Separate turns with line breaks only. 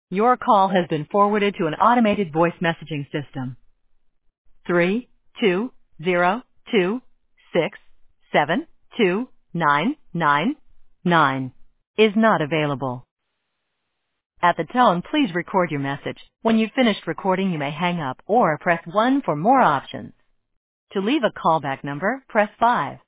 Your call has been forwarded to an automated voice messaging system. 32026729999 is not available. At the tone, please record your message. When you've finished recording, you may hang up or press 1 for more options. To leave a callback number, press 5.